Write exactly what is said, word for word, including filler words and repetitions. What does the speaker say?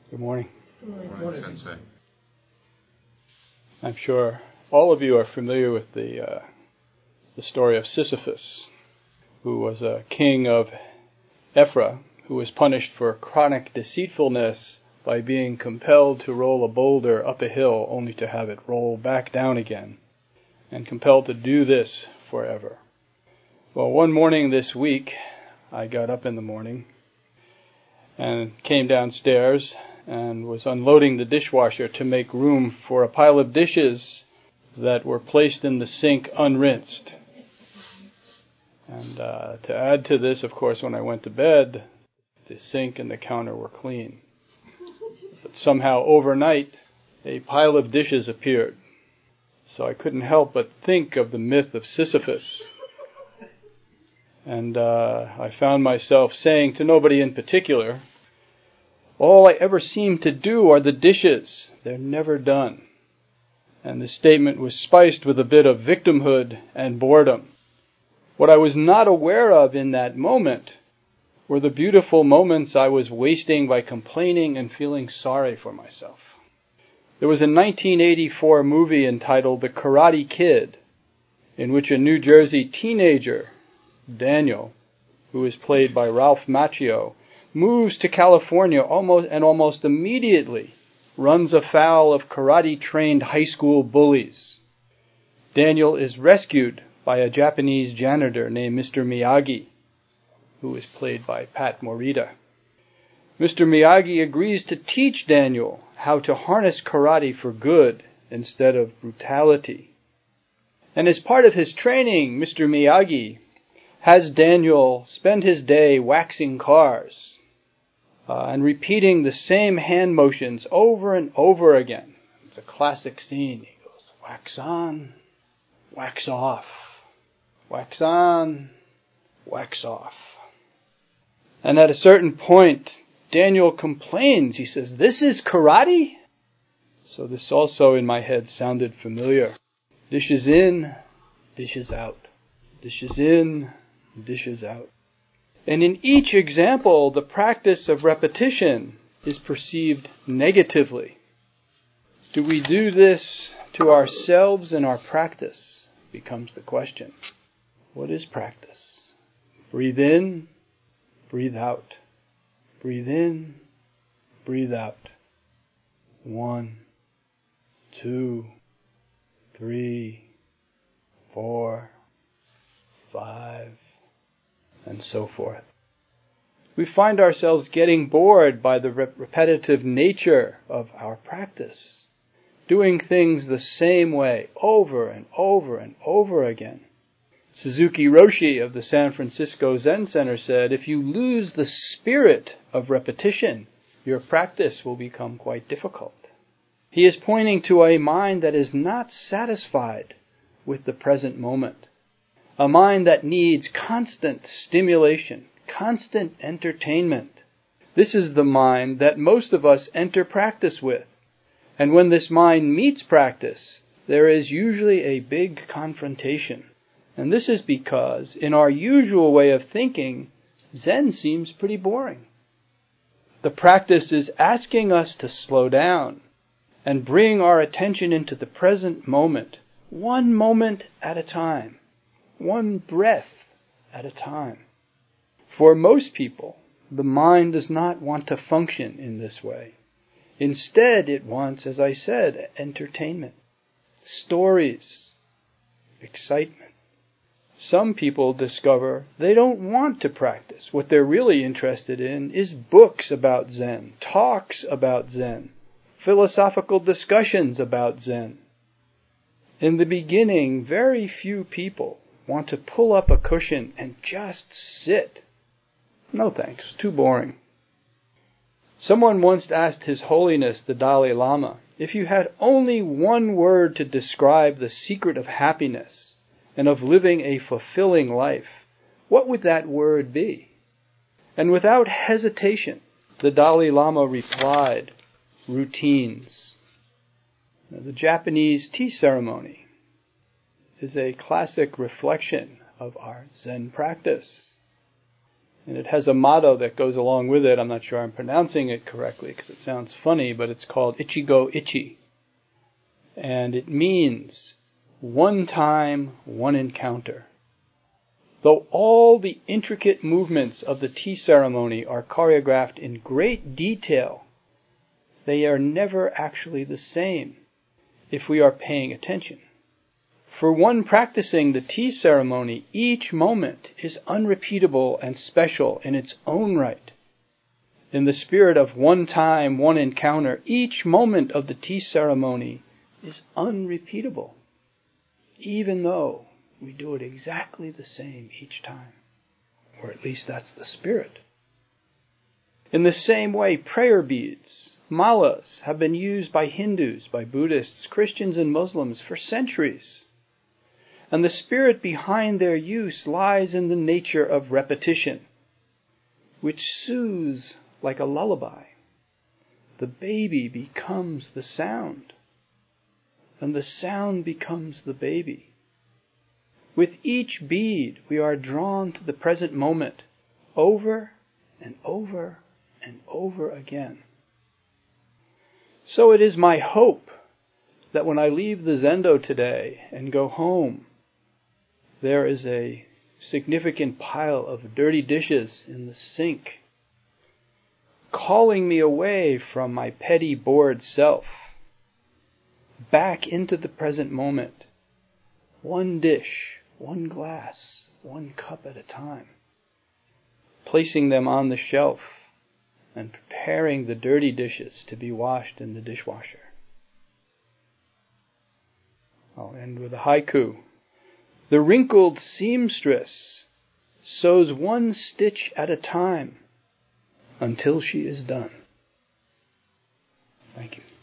Good morning. Good morning. Good morning, Sensei. I'm sure all of you are familiar with the uh, the story of Sisyphus, who was a king of Ephra, who was punished for chronic deceitfulness by being compelled to roll a boulder up a hill only to have it roll back down again, and compelled to do this forever. Well, one morning this week, I got up in the morning and came downstairs and was unloading the dishwasher to make room for a pile of dishes that were placed in the sink unrinsed. And uh, to add to this, of course, when I went to bed, the sink and the counter were clean. But somehow overnight, a pile of dishes appeared. So I couldn't help but think of the myth of Sisyphus. And uh, I found myself saying to nobody in particular, all I ever seem to do are the dishes. They're never done. And the statement was spiced with a bit of victimhood and boredom. What I was not aware of in that moment were the beautiful moments I was wasting by complaining and feeling sorry for myself. There was a nineteen eighty-four movie entitled The Karate Kid, in which a New Jersey teenager, Daniel, who is played by Ralph Macchio, moves to California almost and almost immediately runs afoul of karate-trained high school bullies. Daniel is rescued by a Japanese janitor named Mister Miyagi, who is played by Pat Morita. Mister Miyagi agrees to teach Daniel how to harness karate for good instead of brutality. And as part of his training, Mister Miyagi has Daniel spend his day waxing cars uh, and repeating the same hand motions over and over again. It's a classic scene. He goes, wax on, wax off, wax on, wax off. And at a certain point, Daniel complains. He says, this is karate? So this also in my head sounded familiar. Dishes in, dishes out. Dishes in, dishes out. And in each example, the practice of repetition is perceived negatively. Do we do this to ourselves in our practice? Becomes the question. What is practice? Breathe in, breathe out. Breathe in, breathe out. One, two, three, four, five, and so forth. We find ourselves getting bored by the rep- repetitive nature of our practice, doing things the same way over and over and over again. Suzuki Roshi of the San Francisco Zen Center said, if you lose the spirit of repetition, your practice will become quite difficult. He is pointing to a mind that is not satisfied with the present moment. A mind that needs constant stimulation, constant entertainment. This is the mind that most of us enter practice with. And when this mind meets practice, there is usually a big confrontation. And this is because, in our usual way of thinking, Zen seems pretty boring. The practice is asking us to slow down and bring our attention into the present moment, one moment at a time. One breath at a time. For most people, the mind does not want to function in this way. Instead, it wants, as I said, entertainment, stories, excitement. Some people discover they don't want to practice. What they're really interested in is books about Zen, talks about Zen, philosophical discussions about Zen. In the beginning, very few people want to pull up a cushion and just sit. No thanks, too boring. Someone once asked His Holiness the Dalai Lama, if you had only one word to describe the secret of happiness and of living a fulfilling life, what would that word be? And without hesitation, the Dalai Lama replied, routines. Now, the Japanese tea ceremony is a classic reflection of our Zen practice. And it has a motto that goes along with it. I'm not sure I'm pronouncing it correctly because it sounds funny, but it's called Ichigo Ichi. And it means one time, one encounter. Though all the intricate movements of the tea ceremony are choreographed in great detail, they are never actually the same if we are paying attention. For one practicing the tea ceremony, each moment is unrepeatable and special in its own right. In the spirit of one time, one encounter, each moment of the tea ceremony is unrepeatable, even though we do it exactly the same each time. Or at least that's the spirit. In the same way, prayer beads, malas, have been used by Hindus, by Buddhists, Christians, and Muslims for centuries. And the spirit behind their use lies in the nature of repetition, which soothes like a lullaby. The baby becomes the sound, and the sound becomes the baby. With each bead, we are drawn to the present moment, over and over and over again. So it is my hope that when I leave the Zendo today and go home, there is a significant pile of dirty dishes in the sink, calling me away from my petty, bored self, back into the present moment, one dish, one glass, one cup at a time, placing them on the shelf and preparing the dirty dishes to be washed in the dishwasher. I'll end with a haiku. The wrinkled seamstress sews one stitch at a time until she is done. Thank you.